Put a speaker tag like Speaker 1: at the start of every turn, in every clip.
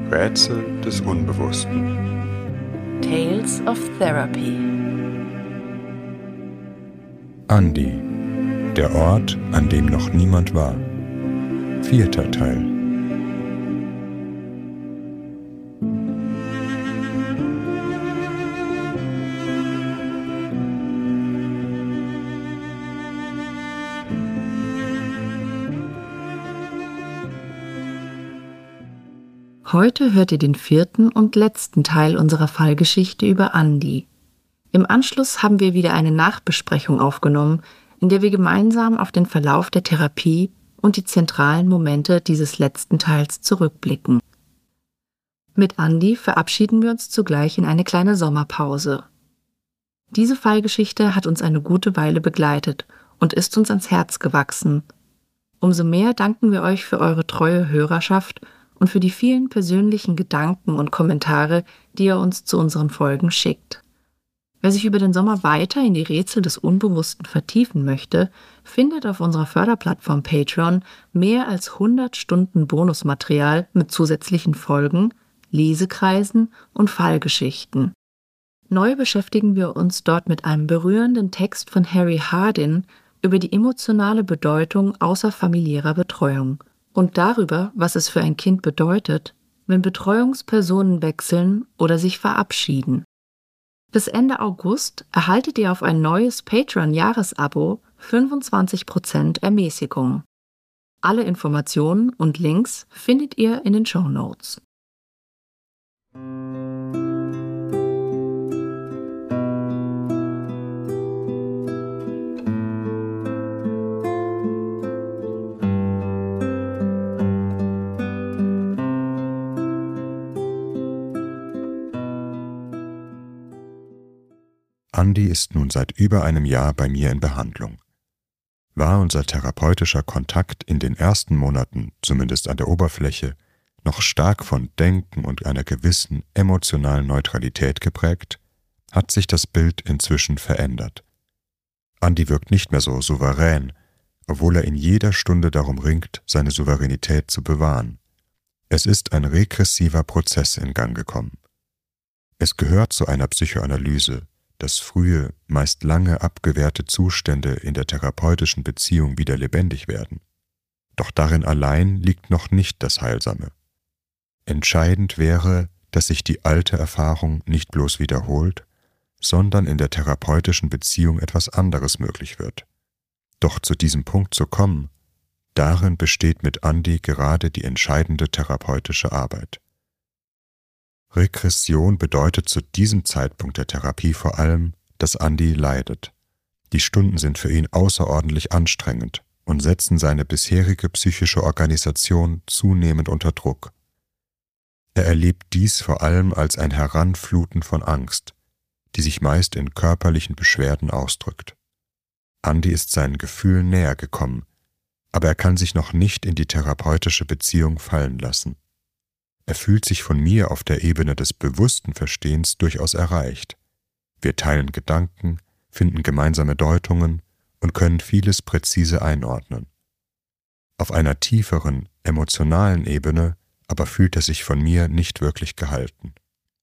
Speaker 1: Rätsel des Unbewussten.
Speaker 2: Tales of Therapy.
Speaker 3: Andi, der Ort, an dem noch niemand war. 4. Teil.
Speaker 2: Heute hört ihr den 4. und letzten Teil unserer Fallgeschichte über Andi. Im Anschluss haben wir wieder eine Nachbesprechung aufgenommen, in der wir gemeinsam auf den Verlauf der Therapie und die zentralen Momente dieses letzten Teils zurückblicken. Mit Andi verabschieden wir uns zugleich in eine kleine Sommerpause. Diese Fallgeschichte hat uns eine gute Weile begleitet und ist uns ans Herz gewachsen. Umso mehr danken wir euch für eure treue Hörerschaft und für die vielen persönlichen Gedanken und Kommentare, die ihr uns zu unseren Folgen schickt. Wer sich über den Sommer weiter in die Rätsel des Unbewussten vertiefen möchte, findet auf unserer Förderplattform Patreon mehr als 100 Stunden Bonusmaterial mit zusätzlichen Folgen, Lesekreisen und Fallgeschichten. Neu beschäftigen wir uns dort mit einem berührenden Text von Harry Hardin über die emotionale Bedeutung außerfamiliärer Betreuung und darüber, was es für ein Kind bedeutet, wenn Betreuungspersonen wechseln oder sich verabschieden. Bis Ende August erhaltet ihr auf ein neues Patreon-Jahresabo 25% Ermäßigung. Alle Informationen und Links findet ihr in den Shownotes.
Speaker 3: Andi ist nun seit über einem Jahr bei mir in Behandlung. War unser therapeutischer Kontakt in den ersten Monaten, zumindest an der Oberfläche, noch stark von Denken und einer gewissen emotionalen Neutralität geprägt, hat sich das Bild inzwischen verändert. Andi wirkt nicht mehr so souverän, obwohl er in jeder Stunde darum ringt, seine Souveränität zu bewahren. Es ist ein regressiver Prozess in Gang gekommen. Es gehört zu einer Psychoanalyse, dass frühe, meist lange abgewehrte Zustände in der therapeutischen Beziehung wieder lebendig werden. Doch darin allein liegt noch nicht das Heilsame. Entscheidend wäre, dass sich die alte Erfahrung nicht bloß wiederholt, sondern in der therapeutischen Beziehung etwas anderes möglich wird. Doch zu diesem Punkt zu kommen, darin besteht mit Andi gerade die entscheidende therapeutische Arbeit. Regression bedeutet zu diesem Zeitpunkt der Therapie vor allem, dass Andi leidet. Die Stunden sind für ihn außerordentlich anstrengend und setzen seine bisherige psychische Organisation zunehmend unter Druck. Er erlebt dies vor allem als ein Heranfluten von Angst, die sich meist in körperlichen Beschwerden ausdrückt. Andi ist seinen Gefühlen näher gekommen, aber er kann sich noch nicht in die therapeutische Beziehung fallen lassen. Er fühlt sich von mir auf der Ebene des bewussten Verstehens durchaus erreicht. Wir teilen Gedanken, finden gemeinsame Deutungen und können vieles präzise einordnen. Auf einer tieferen, emotionalen Ebene aber fühlt er sich von mir nicht wirklich gehalten.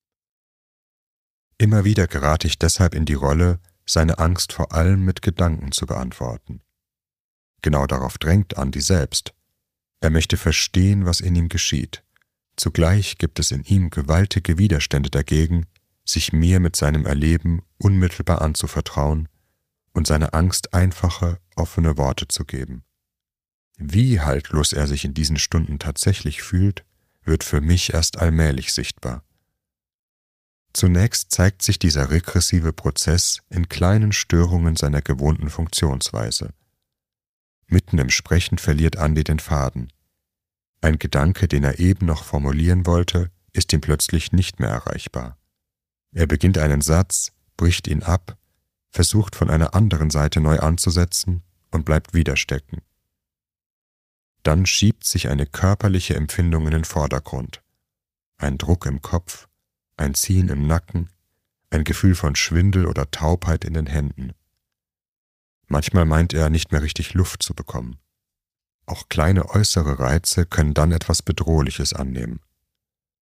Speaker 3: Immer wieder gerate ich deshalb in die Rolle, seine Angst vor allem mit Gedanken zu beantworten. Genau darauf drängt Andi selbst. Er möchte verstehen, was in ihm geschieht. Zugleich gibt es in ihm gewaltige Widerstände dagegen, sich mir mit seinem Erleben unmittelbar anzuvertrauen und seine Angst einfache, offene Worte zu geben. Wie haltlos er sich in diesen Stunden tatsächlich fühlt, wird für mich erst allmählich sichtbar. Zunächst zeigt sich dieser regressive Prozess in kleinen Störungen seiner gewohnten Funktionsweise. Mitten im Sprechen verliert Andi den Faden. Ein Gedanke, den er eben noch formulieren wollte, ist ihm plötzlich nicht mehr erreichbar. Er beginnt einen Satz, bricht ihn ab, versucht von einer anderen Seite neu anzusetzen und bleibt wieder stecken. Dann schiebt sich eine körperliche Empfindung in den Vordergrund. Ein Druck im Kopf, ein Ziehen im Nacken, ein Gefühl von Schwindel oder Taubheit in den Händen. Manchmal meint er, nicht mehr richtig Luft zu bekommen. Auch kleine äußere Reize können dann etwas Bedrohliches annehmen.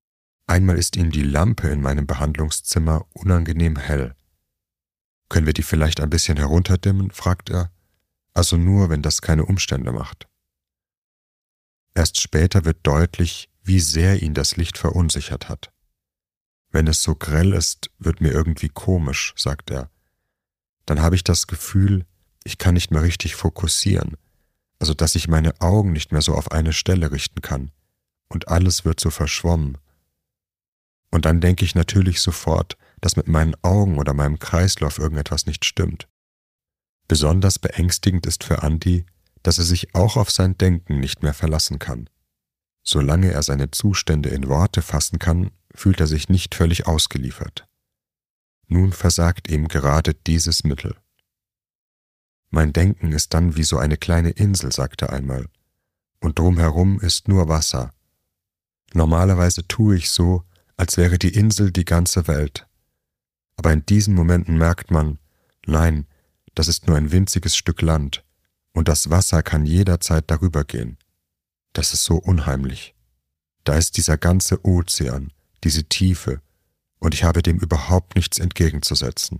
Speaker 3: Einmal ist ihm die Lampe in meinem Behandlungszimmer unangenehm hell. »Können wir die vielleicht ein bisschen herunterdimmen?« fragt er. »Also nur, wenn das keine Umstände macht.« Erst später wird deutlich, wie sehr ihn das Licht verunsichert hat. »Wenn es so grell ist, wird mir irgendwie komisch«, sagt er. »Dann habe ich das Gefühl, ich kann nicht mehr richtig fokussieren, also dass ich meine Augen nicht mehr so auf eine Stelle richten kann, und alles wird so verschwommen. Und dann denke ich natürlich sofort, dass mit meinen Augen oder meinem Kreislauf irgendetwas nicht stimmt. Besonders beängstigend ist für Andi, dass er sich auch auf sein Denken nicht mehr verlassen kann. Solange er seine Zustände in Worte fassen kann, fühlt er sich nicht völlig ausgeliefert. Nun versagt ihm gerade dieses Mittel. »Mein Denken ist dann wie so eine kleine Insel«, sagt er einmal, »und drumherum ist nur Wasser. Normalerweise tue ich so, als wäre die Insel die ganze Welt. Aber in diesen Momenten merkt man, nein, das ist nur ein winziges Stück Land und das Wasser kann jederzeit darüber gehen. Das ist so unheimlich. Da ist dieser ganze Ozean, diese Tiefe, und ich habe dem überhaupt nichts entgegenzusetzen.«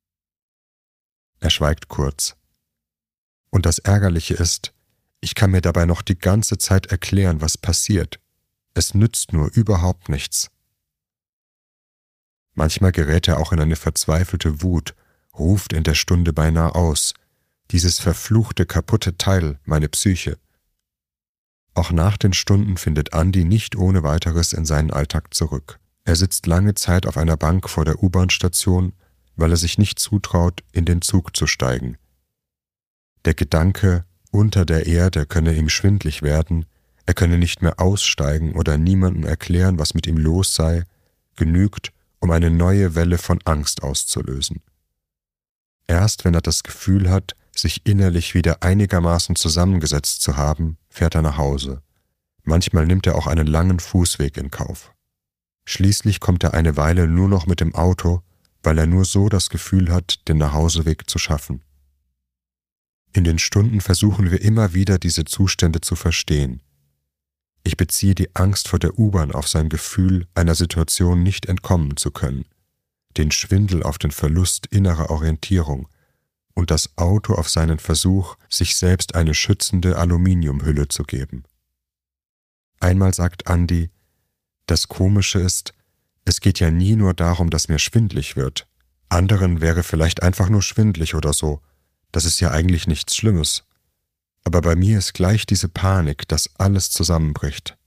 Speaker 3: Er schweigt kurz. »Und das Ärgerliche ist, ich kann mir dabei noch die ganze Zeit erklären, was passiert. Es nützt nur überhaupt nichts.« Manchmal gerät er auch in eine verzweifelte Wut, ruft in der Stunde beinahe aus, »Dieses verfluchte, kaputte Teil, meine Psyche.« Auch nach den Stunden findet Andi nicht ohne weiteres in seinen Alltag zurück. Er sitzt lange Zeit auf einer Bank vor der U-Bahn-Station, weil er sich nicht zutraut, in den Zug zu steigen. Der Gedanke, unter der Erde könne ihm schwindlig werden, er könne nicht mehr aussteigen oder niemandem erklären, was mit ihm los sei, genügt, um eine neue Welle von Angst auszulösen. Erst wenn er das Gefühl hat, sich innerlich wieder einigermaßen zusammengesetzt zu haben, fährt er nach Hause. Manchmal nimmt er auch einen langen Fußweg in Kauf. Schließlich kommt er eine Weile nur noch mit dem Auto, weil er nur so das Gefühl hat, den Nachhauseweg zu schaffen. In den Stunden versuchen wir immer wieder, diese Zustände zu verstehen. Ich beziehe die Angst vor der U-Bahn auf sein Gefühl, einer Situation nicht entkommen zu können, den Schwindel auf den Verlust innerer Orientierung und das Auto auf seinen Versuch, sich selbst eine schützende Aluminiumhülle zu geben. Einmal sagt Andi, das Komische ist, es geht ja nie nur darum, dass mir schwindlig wird. Anderen wäre vielleicht einfach nur schwindlig oder so. Das ist ja eigentlich nichts Schlimmes. Aber bei mir ist gleich diese Panik, dass alles zusammenbricht.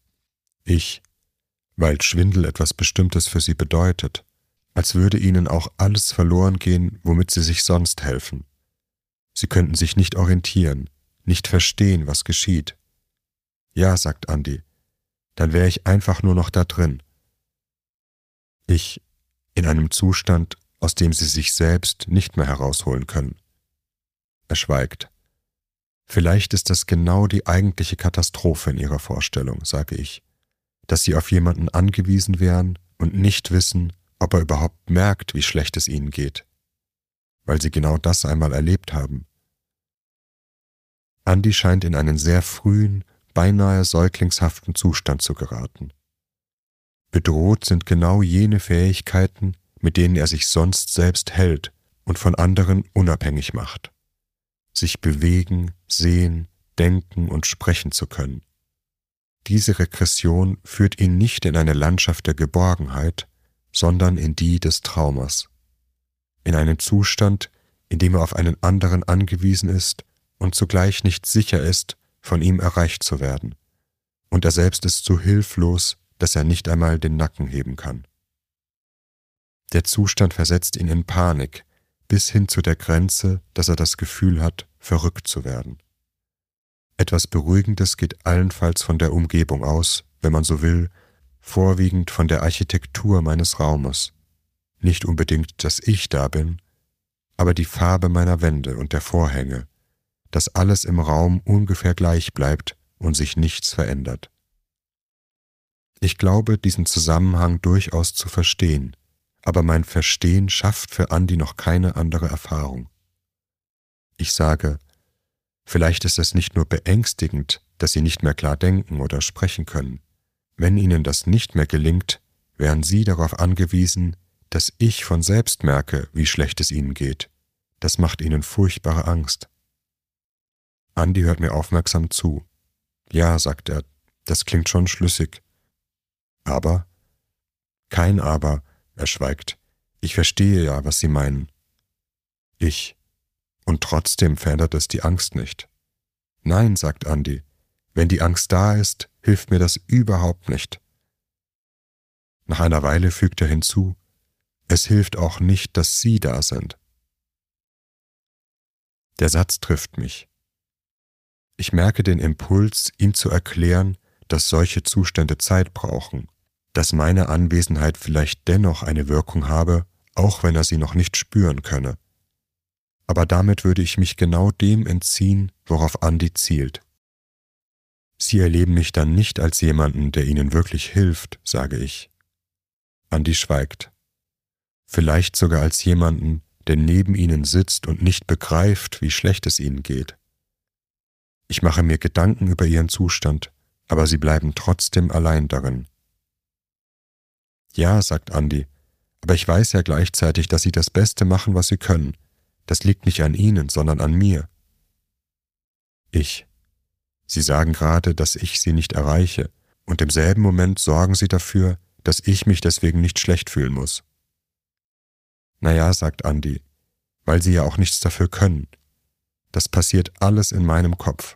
Speaker 3: Weil Schwindel etwas Bestimmtes für sie bedeutet, als würde ihnen auch alles verloren gehen, womit sie sich sonst helfen. Sie könnten sich nicht orientieren, nicht verstehen, was geschieht. Ja, sagt Andi, dann wäre ich einfach nur noch da drin. In einem Zustand, aus dem sie sich selbst nicht mehr herausholen können. Er schweigt. Vielleicht ist das genau die eigentliche Katastrophe in ihrer Vorstellung, sage ich, dass sie auf jemanden angewiesen wären und nicht wissen, ob er überhaupt merkt, wie schlecht es ihnen geht, weil sie genau das einmal erlebt haben. Andi scheint in einen sehr frühen, beinahe säuglingshaften Zustand zu geraten. Bedroht sind genau jene Fähigkeiten, mit denen er sich sonst selbst hält und von anderen unabhängig macht. Sich bewegen, sehen, denken und sprechen zu können. Diese Regression führt ihn nicht in eine Landschaft der Geborgenheit, sondern in die des Traumas. In einen Zustand, in dem er auf einen anderen angewiesen ist und zugleich nicht sicher ist, von ihm erreicht zu werden. Und er selbst ist so hilflos, dass er nicht einmal den Nacken heben kann. Der Zustand versetzt ihn in Panik, bis hin zu der Grenze, dass er das Gefühl hat, verrückt zu werden. Etwas Beruhigendes geht allenfalls von der Umgebung aus, wenn man so will, vorwiegend von der Architektur meines Raumes. Nicht unbedingt, dass ich da bin, aber die Farbe meiner Wände und der Vorhänge, dass alles im Raum ungefähr gleich bleibt und sich nichts verändert. Ich glaube, diesen Zusammenhang durchaus zu verstehen, aber mein Verstehen schafft für Andi noch keine andere Erfahrung. Ich sage, vielleicht ist es nicht nur beängstigend, dass sie nicht mehr klar denken oder sprechen können. Wenn ihnen das nicht mehr gelingt, wären Sie darauf angewiesen, dass ich von selbst merke, wie schlecht es Ihnen geht. Das macht Ihnen furchtbare Angst. Andi hört mir aufmerksam zu. Ja, sagt er, das klingt schon schlüssig. Aber? Kein Aber, er schweigt. Ich verstehe ja, was Sie meinen. Und trotzdem verändert es die Angst nicht. Nein, sagt Andi, wenn die Angst da ist, hilft mir das überhaupt nicht. Nach einer Weile fügt er hinzu, es hilft auch nicht, dass Sie da sind. Der Satz trifft mich. Ich merke den Impuls, ihm zu erklären, dass solche Zustände Zeit brauchen, dass meine Anwesenheit vielleicht dennoch eine Wirkung habe, auch wenn er sie noch nicht spüren könne. Aber damit würde ich mich genau dem entziehen, worauf Andi zielt. Sie erleben mich dann nicht als jemanden, der Ihnen wirklich hilft, sage ich. Andi schweigt. Vielleicht sogar als jemanden, der neben Ihnen sitzt und nicht begreift, wie schlecht es Ihnen geht. Ich mache mir Gedanken über Ihren Zustand, aber Sie bleiben trotzdem allein darin. Ja, sagt Andi, aber ich weiß ja gleichzeitig, dass Sie das Beste machen, was Sie können. Das liegt nicht an Ihnen, sondern an mir. Sie sagen gerade, dass ich Sie nicht erreiche, und im selben Moment sorgen Sie dafür, dass ich mich deswegen nicht schlecht fühlen muss. Naja, sagt Andi, weil Sie ja auch nichts dafür können. Das passiert alles in meinem Kopf.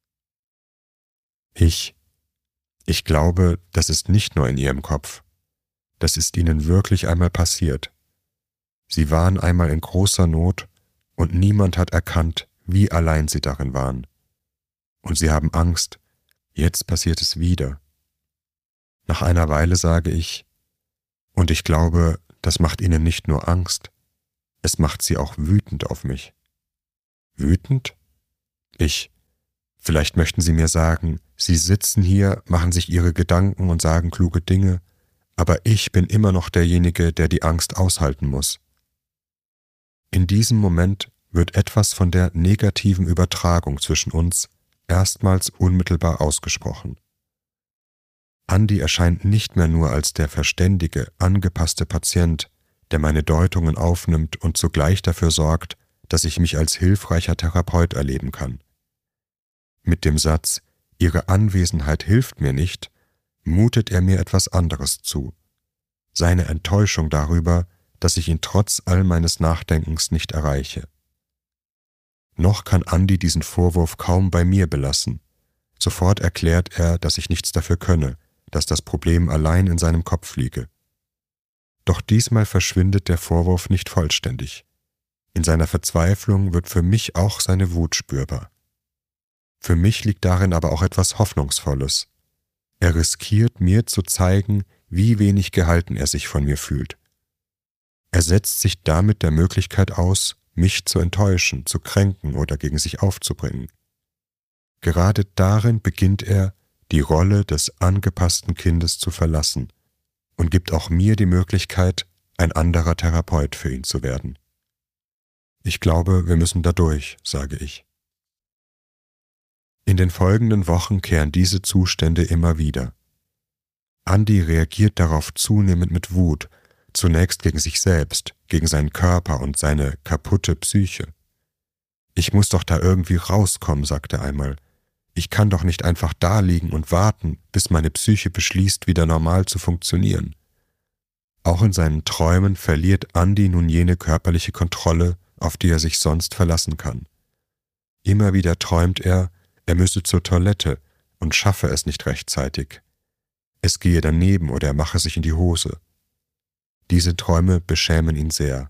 Speaker 3: Ich glaube, das ist nicht nur in Ihrem Kopf. Das ist Ihnen wirklich einmal passiert. Sie waren einmal in großer Not und niemand hat erkannt, wie allein Sie darin waren. Und Sie haben Angst, jetzt passiert es wieder. Nach einer Weile sage ich, und ich glaube, das macht Ihnen nicht nur Angst, es macht Sie auch wütend auf mich. Wütend? Vielleicht möchten Sie mir sagen, Sie sitzen hier, machen sich Ihre Gedanken und sagen kluge Dinge, aber ich bin immer noch derjenige, der die Angst aushalten muss. In diesem Moment wird etwas von der negativen Übertragung zwischen uns erstmals unmittelbar ausgesprochen. Andi erscheint nicht mehr nur als der verständige, angepasste Patient, der meine Deutungen aufnimmt und zugleich dafür sorgt, dass ich mich als hilfreicher Therapeut erleben kann. Mit dem Satz, Ihre Anwesenheit hilft mir nicht, mutet er mir etwas anderes zu. Seine Enttäuschung darüber, dass ich ihn trotz all meines Nachdenkens nicht erreiche. Noch kann Andi diesen Vorwurf kaum bei mir belassen. Sofort erklärt er, dass ich nichts dafür könne, dass das Problem allein in seinem Kopf liege. Doch diesmal verschwindet der Vorwurf nicht vollständig. In seiner Verzweiflung wird für mich auch seine Wut spürbar. Für mich liegt darin aber auch etwas Hoffnungsvolles. Er riskiert, mir zu zeigen, wie wenig gehalten er sich von mir fühlt. Er setzt sich damit der Möglichkeit aus, mich zu enttäuschen, zu kränken oder gegen sich aufzubringen. Gerade darin beginnt er, die Rolle des angepassten Kindes zu verlassen und gibt auch mir die Möglichkeit, ein anderer Therapeut für ihn zu werden. Ich glaube, wir müssen da durch, sage ich. In den folgenden Wochen kehren diese Zustände immer wieder. Andi reagiert darauf zunehmend mit Wut, zunächst gegen sich selbst, gegen seinen Körper und seine kaputte Psyche. Ich muss doch da irgendwie rauskommen, sagt er einmal. Ich kann doch nicht einfach da liegen und warten, bis meine Psyche beschließt, wieder normal zu funktionieren. Auch in seinen Träumen verliert Andi nun jene körperliche Kontrolle, auf die er sich sonst verlassen kann. Immer wieder träumt er müsse zur Toilette und schaffe es nicht rechtzeitig. Es gehe daneben oder er mache sich in die Hose. Diese Träume beschämen ihn sehr.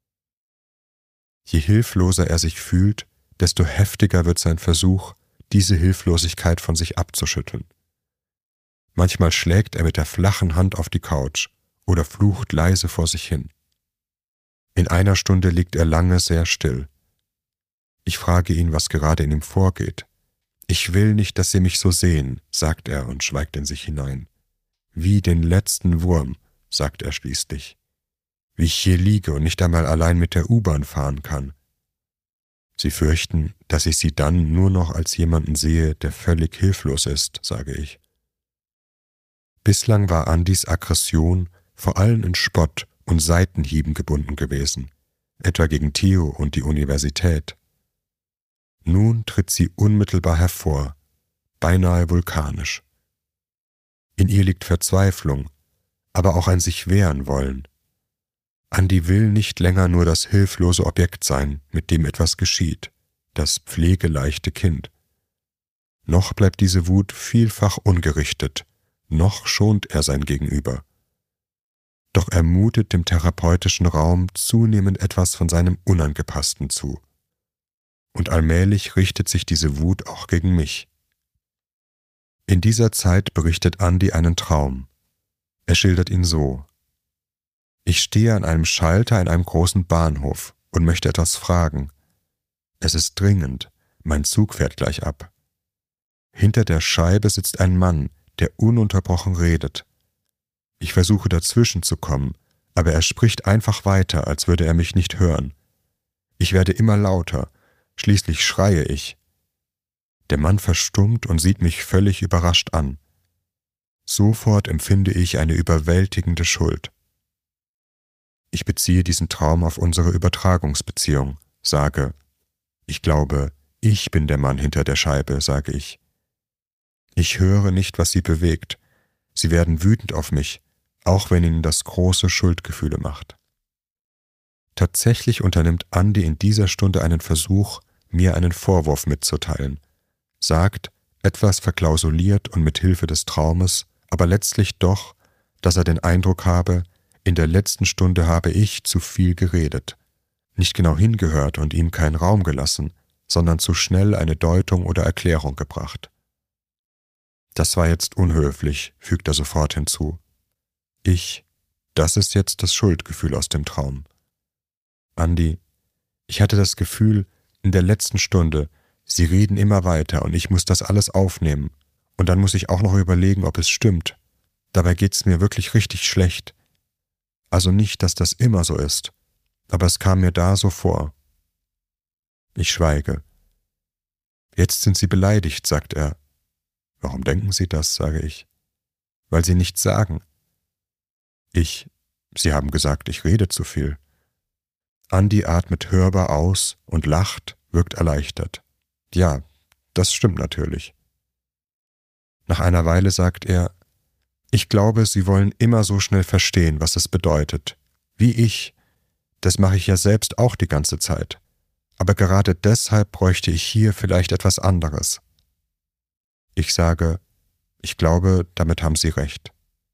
Speaker 3: Je hilfloser er sich fühlt, desto heftiger wird sein Versuch, diese Hilflosigkeit von sich abzuschütteln. Manchmal schlägt er mit der flachen Hand auf die Couch oder flucht leise vor sich hin. In einer Stunde liegt er lange sehr still. Ich frage ihn, was gerade in ihm vorgeht. »Ich will nicht, dass Sie mich so sehen«, sagt er und schweigt in sich hinein. »Wie den letzten Wurm«, sagt er schließlich. »Wie ich hier liege und nicht einmal allein mit der U-Bahn fahren kann.« Sie fürchten, dass ich Sie dann nur noch als jemanden sehe, der völlig hilflos ist, sage ich. Bislang war Andis Aggression vor allem in Spott und Seitenhieben gebunden gewesen, etwa gegen Theo und die Universität. Nun tritt sie unmittelbar hervor, beinahe vulkanisch. In ihr liegt Verzweiflung, aber auch ein sich wehren wollen. Andi will nicht länger nur das hilflose Objekt sein, mit dem etwas geschieht, das pflegeleichte Kind. Noch bleibt diese Wut vielfach ungerichtet, noch schont er sein Gegenüber. Doch er mutet dem therapeutischen Raum zunehmend etwas von seinem Unangepassten zu. Und allmählich richtet sich diese Wut auch gegen mich. In dieser Zeit berichtet Andi einen Traum. Er schildert ihn so: Ich stehe an einem Schalter in einem großen Bahnhof und möchte etwas fragen. Es ist dringend, mein Zug fährt gleich ab. Hinter der Scheibe sitzt ein Mann, der ununterbrochen redet. Ich versuche dazwischen zu kommen, aber er spricht einfach weiter, als würde er mich nicht hören. Ich werde immer lauter, schließlich schreie ich. Der Mann verstummt und sieht mich völlig überrascht an. Sofort empfinde ich eine überwältigende Schuld. Ich beziehe diesen Traum auf unsere Übertragungsbeziehung, sage: Ich glaube, ich bin der Mann hinter der Scheibe, sage ich. Ich höre nicht, was sie bewegt. Sie werden wütend auf mich, auch wenn ihnen das große Schuldgefühle macht. Tatsächlich unternimmt Andi in dieser Stunde einen Versuch, mir einen Vorwurf mitzuteilen, sagt, etwas verklausuliert und mit Hilfe des Traumes, aber letztlich doch, dass er den Eindruck habe, in der letzten Stunde habe ich zu viel geredet, nicht genau hingehört und ihm keinen Raum gelassen, sondern zu schnell eine Deutung oder Erklärung gebracht. Das war jetzt unhöflich, fügt er sofort hinzu. Das ist jetzt das Schuldgefühl aus dem Traum. Andi, ich hatte das Gefühl, in der letzten Stunde, Sie reden immer weiter und ich muss das alles aufnehmen. Und dann muss ich auch noch überlegen, ob es stimmt. Dabei geht's mir wirklich richtig schlecht. Also nicht, dass das immer so ist, aber es kam mir da so vor. Ich schweige. Jetzt sind Sie beleidigt, sagt er. Warum denken Sie das, sage ich. Weil Sie nichts sagen. Sie haben gesagt, ich rede zu viel. Andi atmet hörbar aus und lacht, wirkt erleichtert. Ja, das stimmt natürlich. Nach einer Weile sagt er: Ich glaube, Sie wollen immer so schnell verstehen, was es bedeutet. Wie ich. Das mache ich ja selbst auch die ganze Zeit. Aber gerade deshalb bräuchte ich hier vielleicht etwas anderes. Ich sage: Ich glaube, damit haben Sie recht.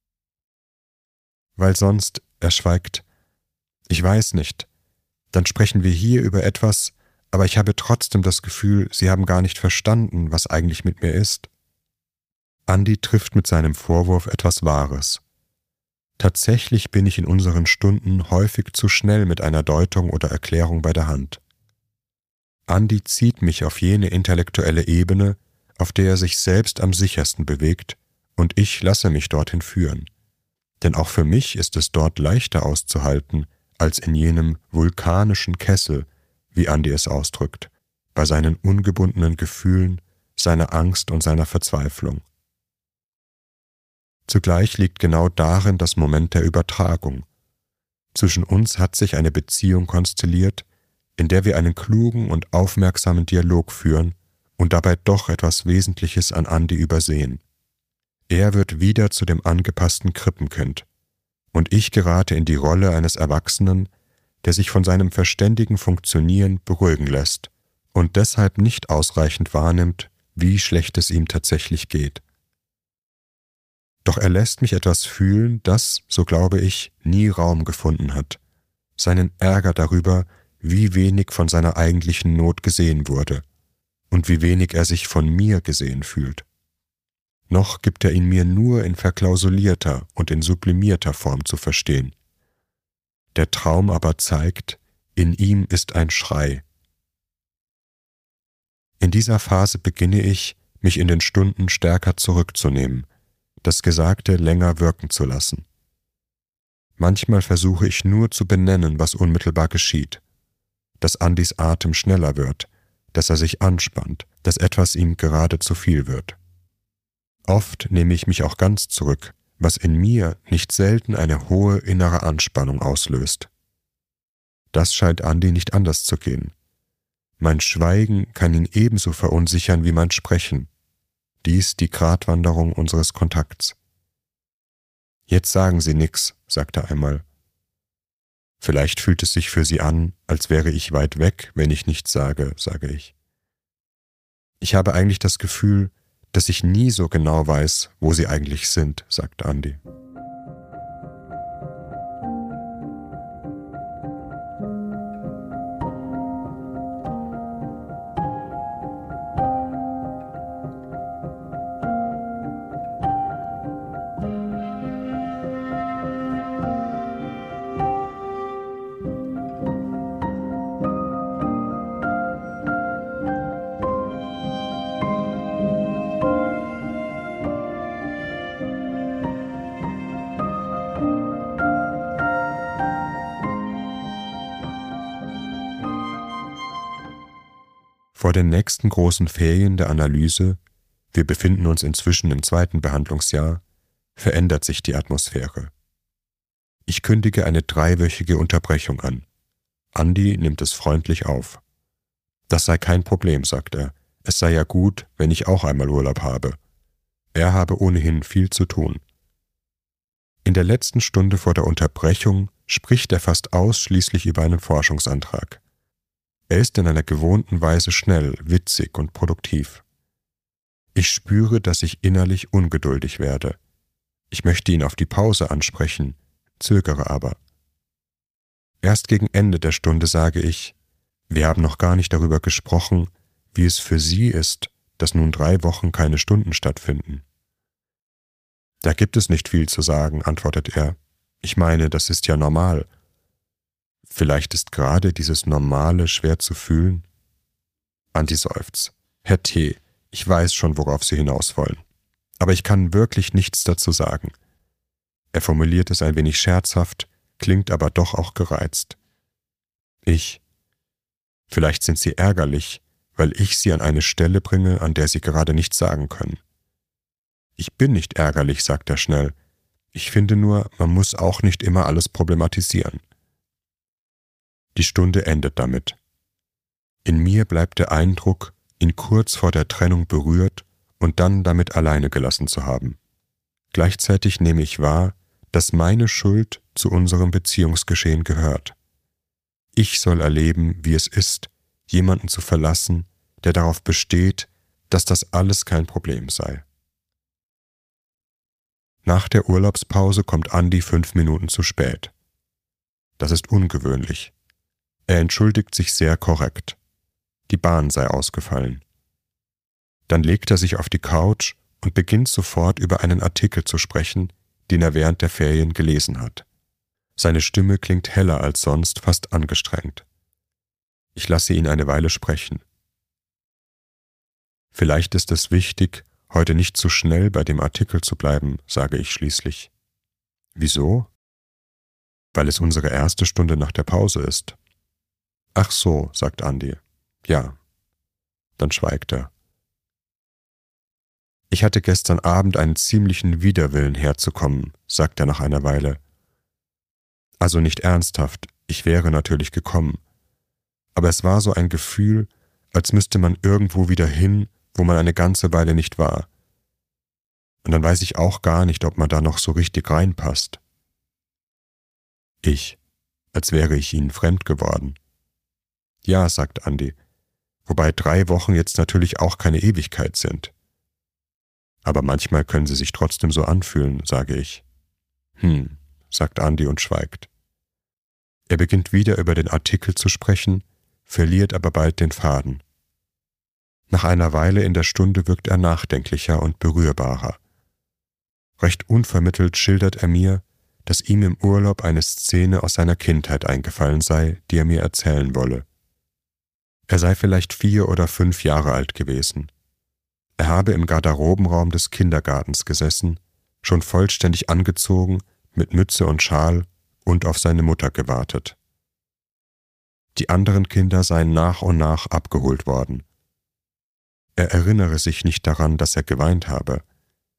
Speaker 3: Weil sonst, er schweigt, ich weiß nicht, dann sprechen wir hier über etwas, aber ich habe trotzdem das Gefühl, Sie haben gar nicht verstanden, was eigentlich mit mir ist. Andi trifft mit seinem Vorwurf etwas Wahres. Tatsächlich bin ich in unseren Stunden häufig zu schnell mit einer Deutung oder Erklärung bei der Hand. Andi zieht mich auf jene intellektuelle Ebene, auf der er sich selbst am sichersten bewegt, und ich lasse mich dorthin führen. Denn auch für mich ist es dort leichter auszuhalten, als in jenem vulkanischen Kessel, wie Andi es ausdrückt, bei seinen ungebundenen Gefühlen, seiner Angst und seiner Verzweiflung. Zugleich liegt genau darin das Moment der Übertragung. Zwischen uns hat sich eine Beziehung konstelliert, in der wir einen klugen und aufmerksamen Dialog führen und dabei doch etwas Wesentliches an Andi übersehen. Er wird wieder zu dem angepassten Krippenkind, und ich gerate in die Rolle eines Erwachsenen, der sich von seinem verständigen Funktionieren beruhigen lässt und deshalb nicht ausreichend wahrnimmt, wie schlecht es ihm tatsächlich geht. Doch er lässt mich etwas fühlen, das, so glaube ich, nie Raum gefunden hat, seinen Ärger darüber, wie wenig von seiner eigentlichen Not gesehen wurde und wie wenig er sich von mir gesehen fühlt. Noch gibt er ihn mir nur in verklausulierter und in sublimierter Form zu verstehen. Der Traum aber zeigt, in ihm ist ein Schrei. In dieser Phase beginne ich, mich in den Stunden stärker zurückzunehmen, das Gesagte länger wirken zu lassen. Manchmal versuche ich nur zu benennen, was unmittelbar geschieht, dass Andis Atem schneller wird, dass er sich anspannt, dass etwas ihm gerade zu viel wird. Oft nehme ich mich auch ganz zurück, was in mir nicht selten eine hohe innere Anspannung auslöst. Das scheint Andi nicht anders zu gehen. Mein Schweigen kann ihn ebenso verunsichern wie mein Sprechen. Dies die Gratwanderung unseres Kontakts. »Jetzt sagen Sie nix«, sagt er einmal. Vielleicht fühlt es sich für Sie an, als wäre ich weit weg, wenn ich nichts sage, sage ich. Ich habe eigentlich das Gefühl, dass ich nie so genau weiß, wo Sie eigentlich sind, sagt Andi. Vor den nächsten großen Ferien der Analyse, wir befinden uns inzwischen im 2. Behandlungsjahr, verändert sich die Atmosphäre. Ich kündige eine 3-wöchige Unterbrechung an. Andi nimmt es freundlich auf. Das sei kein Problem, sagt er. Es sei ja gut, wenn ich auch einmal Urlaub habe. Er habe ohnehin viel zu tun. In der letzten Stunde vor der Unterbrechung spricht er fast ausschließlich über einen Forschungsantrag. Er ist in einer gewohnten Weise schnell, witzig und produktiv. Ich spüre, dass ich innerlich ungeduldig werde. Ich möchte ihn auf die Pause ansprechen, zögere aber. Erst gegen Ende der Stunde sage ich, wir haben noch gar nicht darüber gesprochen, wie es für Sie ist, dass nun 3 Wochen keine Stunden stattfinden. Da gibt es nicht viel zu sagen, antwortet er. Ich meine, das ist ja normal. Vielleicht ist gerade dieses Normale schwer zu fühlen? Andi seufzt. Herr T., ich weiß schon, worauf Sie hinaus wollen. Aber ich kann wirklich nichts dazu sagen. Er formuliert es ein wenig scherzhaft, klingt aber doch auch gereizt. Vielleicht sind Sie ärgerlich, weil ich Sie an eine Stelle bringe, an der Sie gerade nichts sagen können. Ich bin nicht ärgerlich, sagt er schnell. Ich finde nur, man muss auch nicht immer alles problematisieren. Die Stunde endet damit. In mir bleibt der Eindruck, ihn kurz vor der Trennung berührt und dann damit alleine gelassen zu haben. Gleichzeitig nehme ich wahr, dass meine Schuld zu unserem Beziehungsgeschehen gehört. Ich soll erleben, wie es ist, jemanden zu verlassen, der darauf besteht, dass das alles kein Problem sei. Nach der Urlaubspause kommt Andi 5 Minuten zu spät. Das ist ungewöhnlich. Er entschuldigt sich sehr korrekt. Die Bahn sei ausgefallen. Dann legt er sich auf die Couch und beginnt sofort über einen Artikel zu sprechen, den er während der Ferien gelesen hat. Seine Stimme klingt heller als sonst, fast angestrengt. Ich lasse ihn eine Weile sprechen. Vielleicht ist es wichtig, heute nicht zu schnell bei dem Artikel zu bleiben, sage ich schließlich. Wieso? Weil es unsere erste Stunde nach der Pause ist. Ach so, sagt Andi. Ja. Dann schweigt er. Ich hatte gestern Abend einen ziemlichen Widerwillen herzukommen, sagt er nach einer Weile. Also nicht ernsthaft, ich wäre natürlich gekommen. Aber es war so ein Gefühl, als müsste man irgendwo wieder hin, wo man eine ganze Weile nicht war. Und dann weiß ich auch gar nicht, ob man da noch so richtig reinpasst. Als wäre ich Ihnen fremd geworden. Ja, sagt Andi, wobei 3 Wochen jetzt natürlich auch keine Ewigkeit sind. Aber manchmal können sie sich trotzdem so anfühlen, sage ich. Sagt Andi und schweigt. Er beginnt wieder über den Artikel zu sprechen, verliert aber bald den Faden. Nach einer Weile in der Stunde wirkt er nachdenklicher und berührbarer. Recht unvermittelt schildert er mir, dass ihm im Urlaub eine Szene aus seiner Kindheit eingefallen sei, die er mir erzählen wolle. Er sei vielleicht 4 oder 5 Jahre alt gewesen. Er habe im Garderobenraum des Kindergartens gesessen, schon vollständig angezogen, mit Mütze und Schal und auf seine Mutter gewartet. Die anderen Kinder seien nach und nach abgeholt worden. Er erinnere sich nicht daran, dass er geweint habe.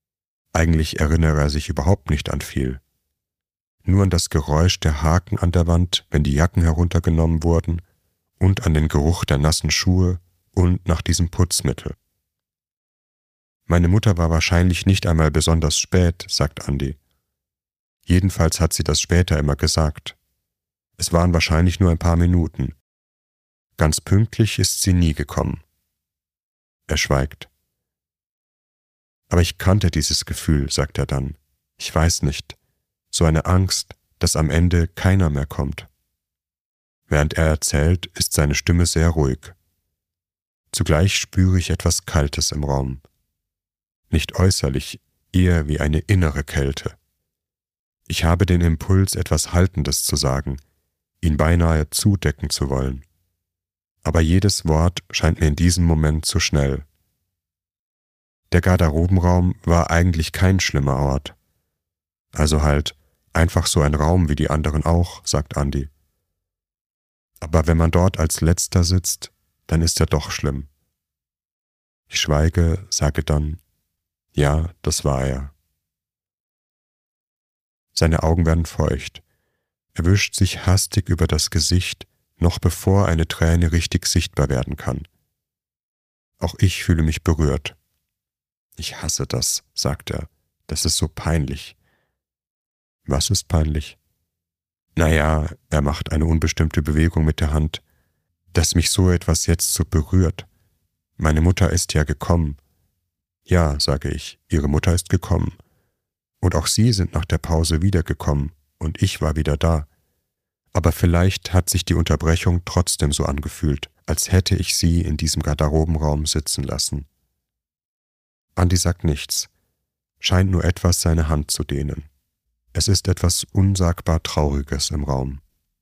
Speaker 3: Eigentlich erinnere er sich überhaupt nicht an viel. Nur an das Geräusch der Haken an der Wand, wenn die Jacken heruntergenommen wurden, und an den Geruch der nassen Schuhe und nach diesem Putzmittel. Meine Mutter war wahrscheinlich nicht einmal besonders spät, sagt Andi. Jedenfalls hat sie das später immer gesagt. Es waren wahrscheinlich nur ein paar Minuten. Ganz pünktlich ist sie nie gekommen. Er schweigt. Aber ich kannte dieses Gefühl, sagt er dann. Ich weiß nicht. So eine Angst, dass am Ende keiner mehr kommt. Während er erzählt, ist seine Stimme sehr ruhig. Zugleich spüre ich etwas Kaltes im Raum. Nicht äußerlich, eher wie eine innere Kälte. Ich habe den Impuls, etwas Haltendes zu sagen, ihn beinahe zudecken zu wollen. Aber jedes Wort scheint mir in diesem Moment zu schnell. Der Garderobenraum war eigentlich kein schlimmer Ort. Also halt einfach so ein Raum wie die anderen auch, sagt Andi. Aber wenn man dort als Letzter sitzt, dann ist er doch schlimm. Ich schweige, sage dann, ja, das war er. Seine Augen werden feucht. Er wischt sich hastig über das Gesicht, noch bevor eine Träne richtig sichtbar werden kann. Auch ich fühle mich berührt. Ich hasse das, sagt er. Das ist so peinlich. Was ist peinlich? Naja, er macht eine unbestimmte Bewegung mit der Hand, dass mich so etwas jetzt so berührt. Meine Mutter ist ja gekommen. Ja, sage ich, Ihre Mutter ist gekommen. Und auch Sie sind nach der Pause wiedergekommen und ich war wieder da. Aber vielleicht hat sich die Unterbrechung trotzdem so angefühlt, als hätte ich Sie in diesem Garderobenraum sitzen lassen. Andi sagt nichts, scheint nur etwas seine Hand zu dehnen. Es ist etwas unsagbar Trauriges im Raum.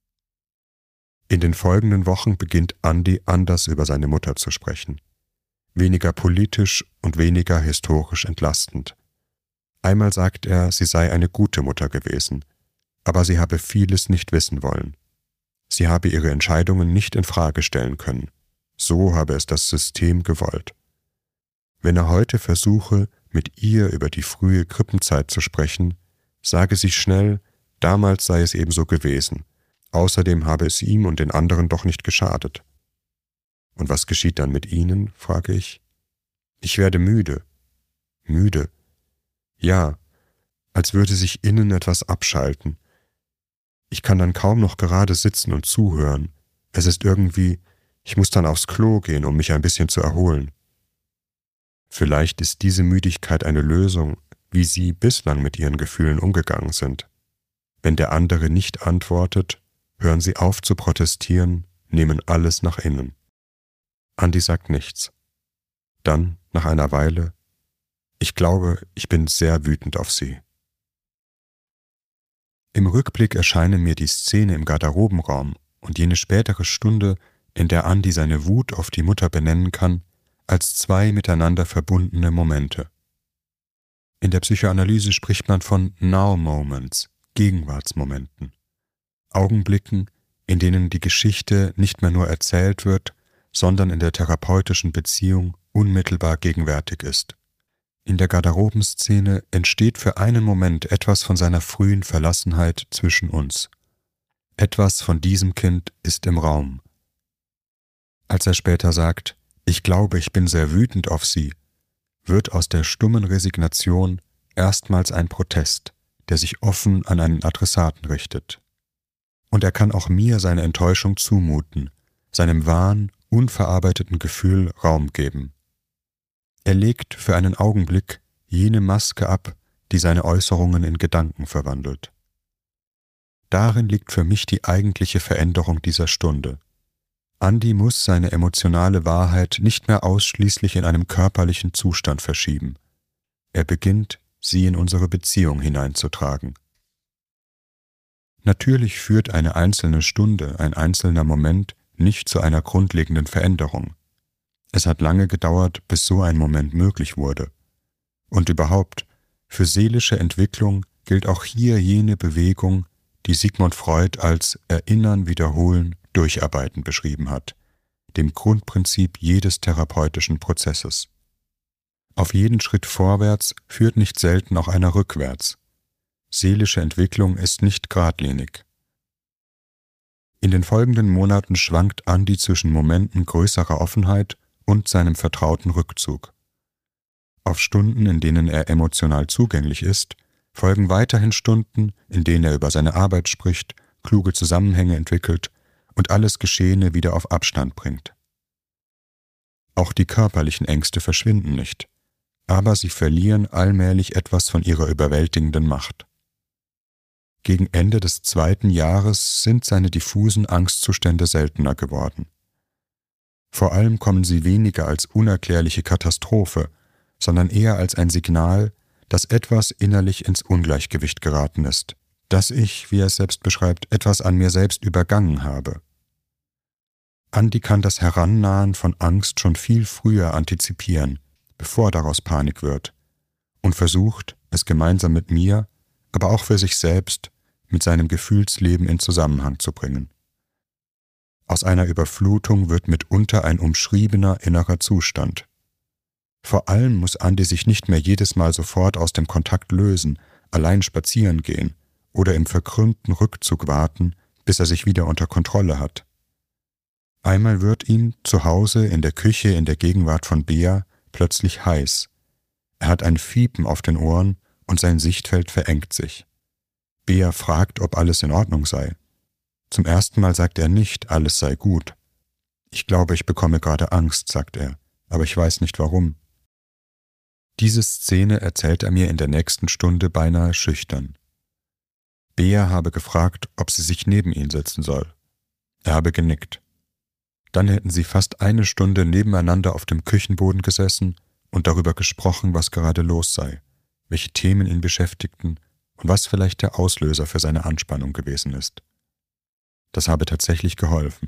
Speaker 3: In den folgenden Wochen beginnt Andi anders über seine Mutter zu sprechen. Weniger politisch und weniger historisch entlastend. Einmal sagt er, sie sei eine gute Mutter gewesen, aber sie habe vieles nicht wissen wollen. Sie habe ihre Entscheidungen nicht in Frage stellen können. So habe es das System gewollt. Wenn er heute versuche, mit ihr über die frühe Krippenzeit zu sprechen, sage sie schnell, damals sei es eben so gewesen. Außerdem habe es ihm und den anderen doch nicht geschadet. Und was geschieht dann mit Ihnen, frage ich. Ich werde müde. Müde. Ja, als würde sich innen etwas abschalten. Ich kann dann kaum noch gerade sitzen und zuhören. Es ist irgendwie, ich muss dann aufs Klo gehen, um mich ein bisschen zu erholen. Vielleicht ist diese Müdigkeit eine Lösung, wie Sie bislang mit Ihren Gefühlen umgegangen sind. Wenn der andere nicht antwortet, hören Sie auf zu protestieren, nehmen alles nach innen. Andi sagt nichts. Dann, nach einer Weile, ich glaube, ich bin sehr wütend auf Sie. Im Rückblick erscheinen mir die Szene im Garderobenraum und jene spätere Stunde, in der Andi seine Wut auf die Mutter benennen kann, als zwei miteinander verbundene Momente. In der Psychoanalyse spricht man von Now-Moments, Gegenwartsmomenten, Augenblicken, in denen die Geschichte nicht mehr nur erzählt wird, sondern in der therapeutischen Beziehung unmittelbar gegenwärtig ist. In der Garderobenszene entsteht für einen Moment etwas von seiner frühen Verlassenheit zwischen uns. Etwas von diesem Kind ist im Raum. Als er später sagt, ich glaube, ich bin sehr wütend auf Sie, wird aus der stummen Resignation erstmals ein Protest, der sich offen an einen Adressaten richtet. Und er kann auch mir seine Enttäuschung zumuten, seinem wahren, unverarbeiteten Gefühl Raum geben. Er legt für einen Augenblick jene Maske ab, die seine Äußerungen in Gedanken verwandelt. Darin liegt für mich die eigentliche Veränderung dieser Stunde. Andi muss seine emotionale Wahrheit nicht mehr ausschließlich in einem körperlichen Zustand verschieben. Er beginnt, sie in unsere Beziehung hineinzutragen. Natürlich führt eine einzelne Stunde, ein einzelner Moment nicht zu einer grundlegenden Veränderung. Es hat lange gedauert, bis so ein Moment möglich wurde. Und überhaupt, für seelische Entwicklung gilt auch hier jene Bewegung, die Sigmund Freud als Erinnern, Wiederholen, Durcharbeiten beschrieben hat, dem Grundprinzip jedes therapeutischen Prozesses. Auf jeden Schritt vorwärts führt nicht selten auch einer rückwärts. Seelische Entwicklung ist nicht geradlinig. In den folgenden Monaten schwankt Andi zwischen Momenten größerer Offenheit und seinem vertrauten Rückzug. Auf Stunden, in denen er emotional zugänglich ist, folgen weiterhin Stunden, in denen er über seine Arbeit spricht, kluge Zusammenhänge entwickelt und alles Geschehene wieder auf Abstand bringt. Auch die körperlichen Ängste verschwinden nicht, aber sie verlieren allmählich etwas von ihrer überwältigenden Macht. Gegen Ende des 2. Jahres sind seine diffusen Angstzustände seltener geworden. Vor allem kommen sie weniger als unerklärliche Katastrophe, sondern eher als ein Signal, dass etwas innerlich ins Ungleichgewicht geraten ist, dass ich, wie er es selbst beschreibt, etwas an mir selbst übergangen habe. Andi kann das Herannahen von Angst schon viel früher antizipieren, bevor daraus Panik wird, und versucht, es gemeinsam mit mir, aber auch für sich selbst, mit seinem Gefühlsleben in Zusammenhang zu bringen. Aus einer Überflutung wird mitunter ein umschriebener innerer Zustand. Vor allem muss Andi sich nicht mehr jedes Mal sofort aus dem Kontakt lösen, allein spazieren gehen oder im verkrümmten Rückzug warten, bis er sich wieder unter Kontrolle hat. Einmal wird ihm zu Hause in der Küche in der Gegenwart von Bea plötzlich heiß. Er hat ein Fiepen auf den Ohren und sein Sichtfeld verengt sich. Bea fragt, ob alles in Ordnung sei. Zum ersten Mal sagt er nicht, alles sei gut. Ich glaube, ich bekomme gerade Angst, sagt er, aber ich weiß nicht warum. Diese Szene erzählt er mir in der nächsten Stunde beinahe schüchtern. Bea habe gefragt, ob sie sich neben ihn setzen soll. Er habe genickt. Dann hätten sie fast eine Stunde nebeneinander auf dem Küchenboden gesessen und darüber gesprochen, was gerade los sei, welche Themen ihn beschäftigten und was vielleicht der Auslöser für seine Anspannung gewesen ist. Das habe tatsächlich geholfen.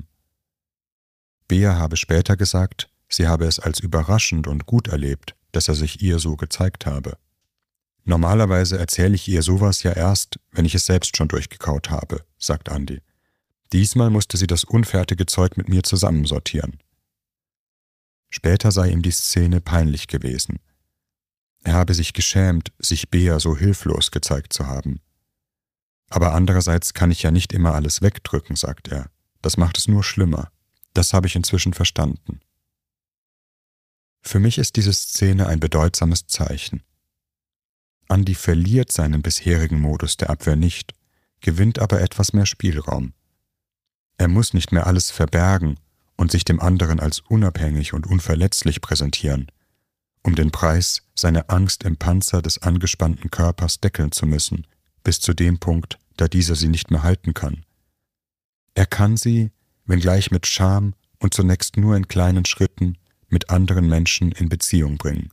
Speaker 3: Bea habe später gesagt, sie habe es als überraschend und gut erlebt, dass er sich ihr so gezeigt habe. Normalerweise erzähle ich ihr sowas ja erst, wenn ich es selbst schon durchgekaut habe, sagt Andi. Diesmal musste sie das unfertige Zeug mit mir zusammensortieren. Später sei ihm die Szene peinlich gewesen. Er habe sich geschämt, sich Bea so hilflos gezeigt zu haben. Aber andererseits kann ich ja nicht immer alles wegdrücken, sagt er. Das macht es nur schlimmer. Das habe ich inzwischen verstanden. Für mich ist diese Szene ein bedeutsames Zeichen. Andi verliert seinen bisherigen Modus der Abwehr nicht, gewinnt aber etwas mehr Spielraum. Er muss nicht mehr alles verbergen und sich dem anderen als unabhängig und unverletzlich präsentieren, um den Preis seine Angst im Panzer des angespannten Körpers deckeln zu müssen, bis zu dem Punkt, da dieser sie nicht mehr halten kann. Er kann sie, wenngleich mit Scham und zunächst nur in kleinen Schritten, mit anderen Menschen in Beziehung bringen.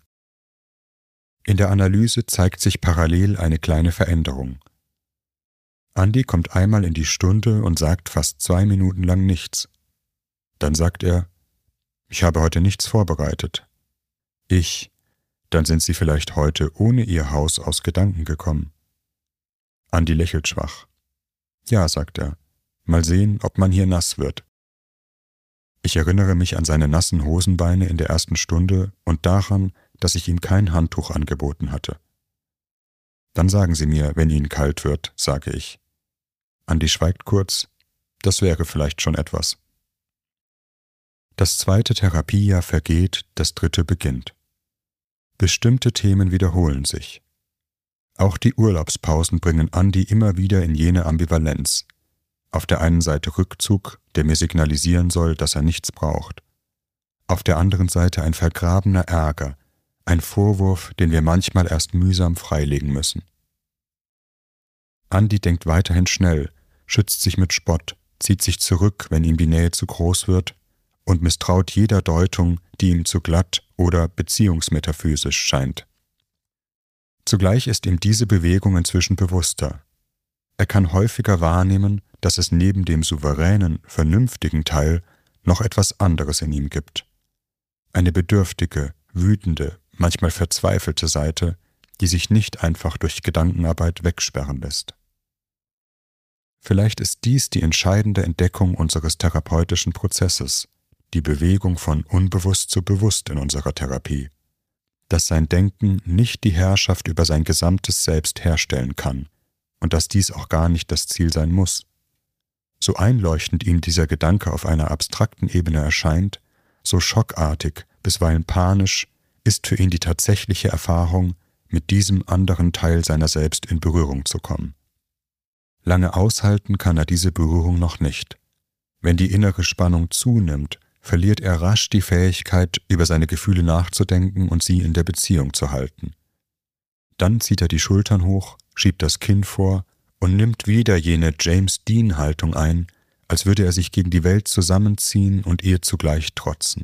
Speaker 3: In der Analyse zeigt sich parallel eine kleine Veränderung. Andi kommt einmal in die Stunde und sagt fast 2 Minuten lang nichts. Dann sagt er, ich habe heute nichts vorbereitet. Dann sind Sie vielleicht heute ohne Ihr Haus aus Gedanken gekommen. Andi lächelt schwach. Ja, sagt er, mal sehen, ob man hier nass wird. Ich erinnere mich an seine nassen Hosenbeine in der ersten Stunde und daran, dass ich ihm kein Handtuch angeboten hatte. Dann sagen Sie mir, wenn Ihnen kalt wird, sage ich. Andi schweigt kurz, das wäre vielleicht schon etwas. Das 2. Therapiejahr vergeht, das 3. beginnt. Bestimmte Themen wiederholen sich. Auch die Urlaubspausen bringen Andi immer wieder in jene Ambivalenz. Auf der einen Seite Rückzug, der mir signalisieren soll, dass er nichts braucht. Auf der anderen Seite ein vergrabener Ärger, ein Vorwurf, den wir manchmal erst mühsam freilegen müssen. Andi denkt weiterhin schnell, schützt sich mit Spott, zieht sich zurück, wenn ihm die Nähe zu groß wird und misstraut jeder Deutung, die ihm zu glatt oder beziehungsmetaphysisch scheint. Zugleich ist ihm diese Bewegung inzwischen bewusster. Er kann häufiger wahrnehmen, dass es neben dem souveränen, vernünftigen Teil noch etwas anderes in ihm gibt. Eine bedürftige, wütende, manchmal verzweifelte Seite, die sich nicht einfach durch Gedankenarbeit wegsperren lässt. Vielleicht ist dies die entscheidende Entdeckung unseres therapeutischen Prozesses, die Bewegung von unbewusst zu bewusst in unserer Therapie. dass sein Denken nicht die Herrschaft über sein gesamtes Selbst herstellen kann und dass dies auch gar nicht das Ziel sein muss. So einleuchtend ihm dieser Gedanke auf einer abstrakten Ebene erscheint, so schockartig, bisweilen panisch, ist für ihn die tatsächliche Erfahrung, mit diesem anderen Teil seiner selbst in Berührung zu kommen. Lange aushalten kann er diese Berührung noch nicht. Wenn die innere Spannung zunimmt, verliert er rasch die Fähigkeit, über seine Gefühle nachzudenken und sie in der Beziehung zu halten. Dann zieht er die Schultern hoch, schiebt das Kinn vor und nimmt wieder jene James-Dean-Haltung ein, als würde er sich gegen die Welt zusammenziehen und ihr zugleich trotzen.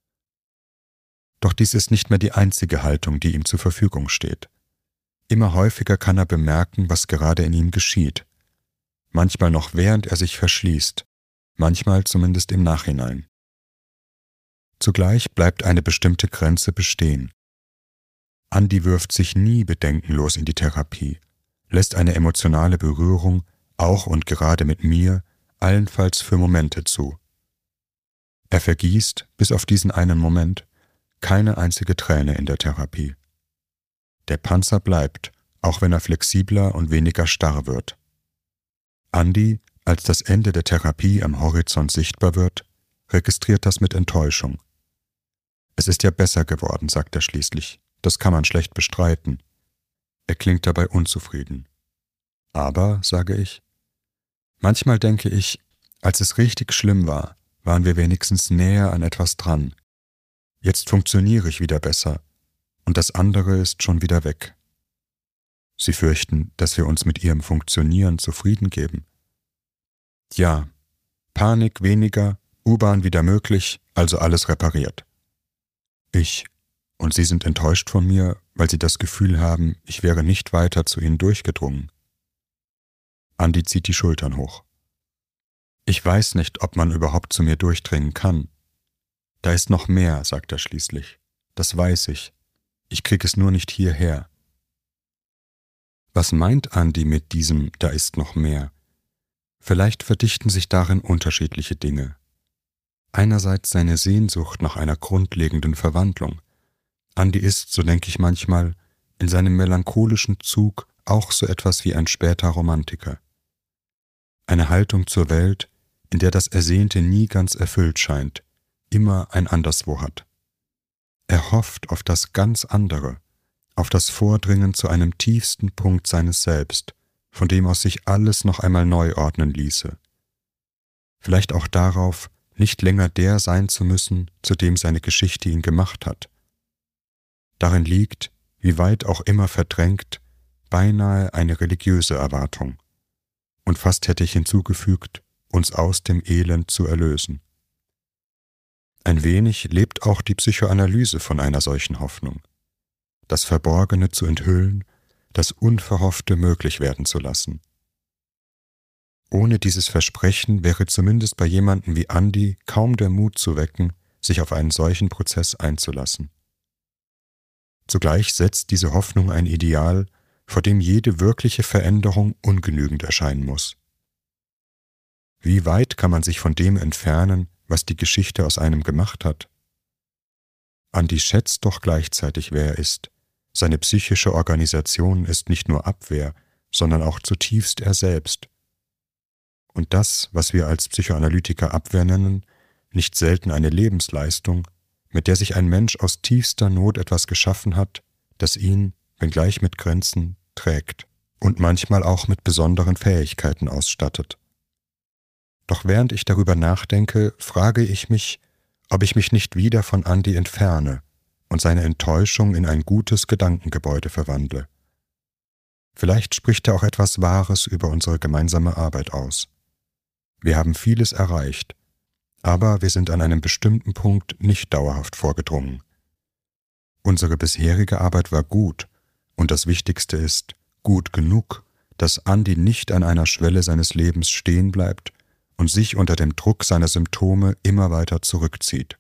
Speaker 3: Doch dies ist nicht mehr die einzige Haltung, die ihm zur Verfügung steht. Immer häufiger kann er bemerken, was gerade in ihm geschieht. Manchmal noch während er sich verschließt, manchmal zumindest im Nachhinein. Zugleich bleibt eine bestimmte Grenze bestehen. Andi wirft sich nie bedenkenlos in die Therapie, lässt eine emotionale Berührung, auch und gerade mit mir, allenfalls für Momente zu. Er vergießt, bis auf diesen einen Moment, keine einzige Träne in der Therapie. Der Panzer bleibt, auch wenn er flexibler und weniger starr wird. Andi, als das Ende der Therapie am Horizont sichtbar wird, registriert das mit Enttäuschung. Es ist ja besser geworden, sagt er schließlich. Das kann man schlecht bestreiten. Er klingt dabei unzufrieden. Aber, sage ich, manchmal denke ich, als es richtig schlimm war, waren wir wenigstens näher an etwas dran. Jetzt funktioniere ich wieder besser und das andere ist schon wieder weg. Sie fürchten, dass wir uns mit ihrem Funktionieren zufrieden geben. Ja, Panik weniger, U-Bahn wieder möglich, also alles repariert. Und Sie sind enttäuscht von mir, weil Sie das Gefühl haben, ich wäre nicht weiter zu Ihnen durchgedrungen. Andi zieht die Schultern hoch. Ich weiß nicht, ob man überhaupt zu mir durchdringen kann. Da ist noch mehr, sagt er schließlich. Das weiß ich. Ich krieg es nur nicht hierher. Was meint Andi mit diesem "da ist noch mehr"? Vielleicht verdichten sich darin unterschiedliche Dinge. Einerseits seine Sehnsucht nach einer grundlegenden Verwandlung. Andi ist, so denke ich manchmal, in seinem melancholischen Zug auch so etwas wie ein später Romantiker. Eine Haltung zur Welt, in der das Ersehnte nie ganz erfüllt scheint, immer ein Anderswo hat. Er hofft auf das ganz andere, auf das Vordringen zu einem tiefsten Punkt seines Selbst, von dem aus sich alles noch einmal neu ordnen ließe. Vielleicht auch darauf, nicht länger der sein zu müssen, zu dem seine Geschichte ihn gemacht hat. Darin liegt, wie weit auch immer verdrängt, beinahe eine religiöse Erwartung. Und fast hätte ich hinzugefügt, uns aus dem Elend zu erlösen. Ein wenig lebt auch die Psychoanalyse von einer solchen Hoffnung. Das Verborgene zu enthüllen, das Unverhoffte möglich werden zu lassen. Ohne dieses Versprechen wäre zumindest bei jemandem wie Andi kaum der Mut zu wecken, sich auf einen solchen Prozess einzulassen. Zugleich setzt diese Hoffnung ein Ideal, vor dem jede wirkliche Veränderung ungenügend erscheinen muss. Wie weit kann man sich von dem entfernen, was die Geschichte aus einem gemacht hat? Andi schätzt doch gleichzeitig, wer er ist. Seine psychische Organisation ist nicht nur Abwehr, sondern auch zutiefst er selbst. Und das, was wir als Psychoanalytiker Abwehr nennen, nicht selten eine Lebensleistung, mit der sich ein Mensch aus tiefster Not etwas geschaffen hat, das ihn, wenngleich mit Grenzen, trägt und manchmal auch mit besonderen Fähigkeiten ausstattet. Doch während ich darüber nachdenke, frage ich mich, ob ich mich nicht wieder von Andi entferne und seine Enttäuschung in ein gutes Gedankengebäude verwandle. Vielleicht spricht er auch etwas Wahres über unsere gemeinsame Arbeit aus. Wir haben vieles erreicht, aber wir sind an einem bestimmten Punkt nicht dauerhaft vorgedrungen. Unsere bisherige Arbeit war gut und das Wichtigste ist, gut genug, dass Andi nicht an einer Schwelle seines Lebens stehen bleibt und sich unter dem Druck seiner Symptome immer weiter zurückzieht.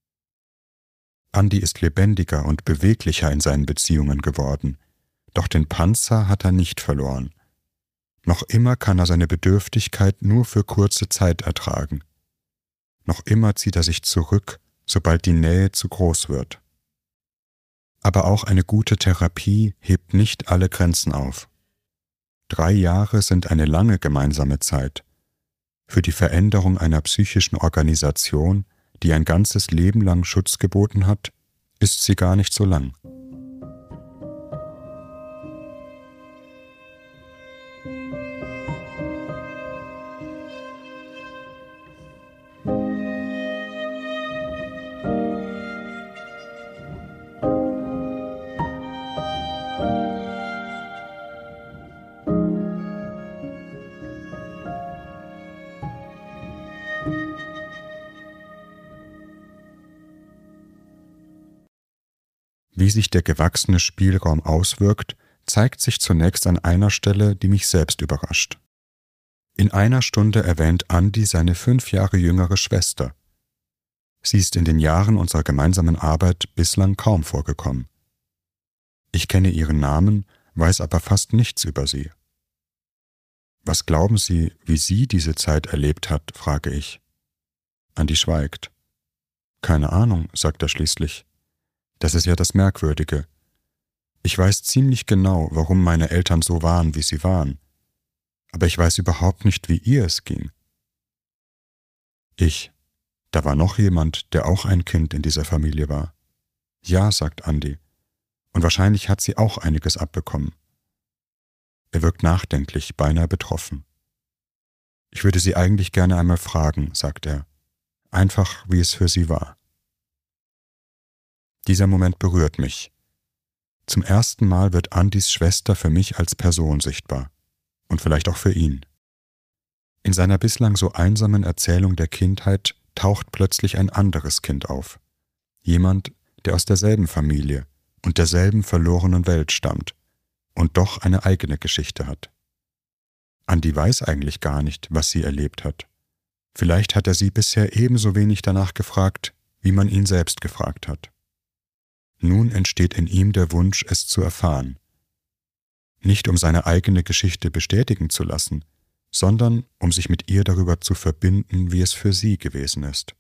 Speaker 3: Andi ist lebendiger und beweglicher in seinen Beziehungen geworden, doch den Panzer hat er nicht verloren. Noch immer kann er seine Bedürftigkeit nur für kurze Zeit ertragen. Noch immer zieht er sich zurück, sobald die Nähe zu groß wird. Aber auch eine gute Therapie hebt nicht alle Grenzen auf. 3 Jahre sind eine lange gemeinsame Zeit. Für die Veränderung einer psychischen Organisation, die ein ganzes Leben lang Schutz geboten hat, ist sie gar nicht so lang. Wie sich der gewachsene Spielraum auswirkt, zeigt sich zunächst an einer Stelle, die mich selbst überrascht. In einer Stunde erwähnt Andi seine 5 Jahre jüngere Schwester. Sie ist in den Jahren unserer gemeinsamen Arbeit bislang kaum vorgekommen. Ich kenne ihren Namen, weiß aber fast nichts über sie. Was glauben Sie, wie sie diese Zeit erlebt hat, frage ich. Andi schweigt. Keine Ahnung, sagt er schließlich. Das ist ja das Merkwürdige. Ich weiß ziemlich genau, warum meine Eltern so waren, wie sie waren. Aber ich weiß überhaupt nicht, wie ihr es ging. Da war noch jemand, der auch ein Kind in dieser Familie war. Ja, sagt Andi. Und wahrscheinlich hat sie auch einiges abbekommen. Er wirkt nachdenklich, beinahe betroffen. Ich würde sie eigentlich gerne einmal fragen, sagt er. Einfach, wie es für sie war. Dieser Moment berührt mich. Zum ersten Mal wird Andis Schwester für mich als Person sichtbar. Und vielleicht auch für ihn. In seiner bislang so einsamen Erzählung der Kindheit taucht plötzlich ein anderes Kind auf. Jemand, der aus derselben Familie und derselben verlorenen Welt stammt und doch eine eigene Geschichte hat. Andi weiß eigentlich gar nicht, was sie erlebt hat. Vielleicht hat er sie bisher ebenso wenig danach gefragt, wie man ihn selbst gefragt hat. Nun entsteht in ihm der Wunsch, es zu erfahren. Nicht um seine eigene Geschichte bestätigen zu lassen, sondern um sich mit ihr darüber zu verbinden, wie es für sie gewesen ist.